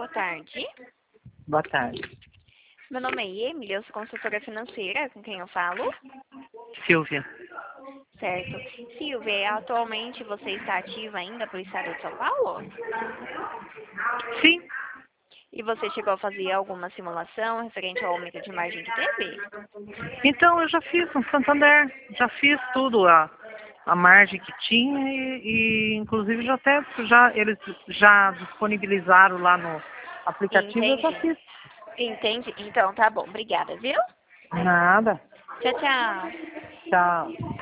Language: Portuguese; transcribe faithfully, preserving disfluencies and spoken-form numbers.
tarde. Boa tarde. Meu nome é Emily, eu sou consultora financeira, com quem eu falo. Silvia. Certo. Silvia, atualmente você está ativa ainda para o estado de São Paulo? Sim. E você chegou a fazer alguma simulação referente ao aumento de margem que teve? Então, eu já fiz no Santander. Já fiz tudo, a, a margem que tinha e, e inclusive, já até já, eles já disponibilizaram lá no aplicativo, eu já Entendi. fiz. Entendi. Então, tá bom. Obrigada, viu? Nada. Tchau, tchau. Tchau.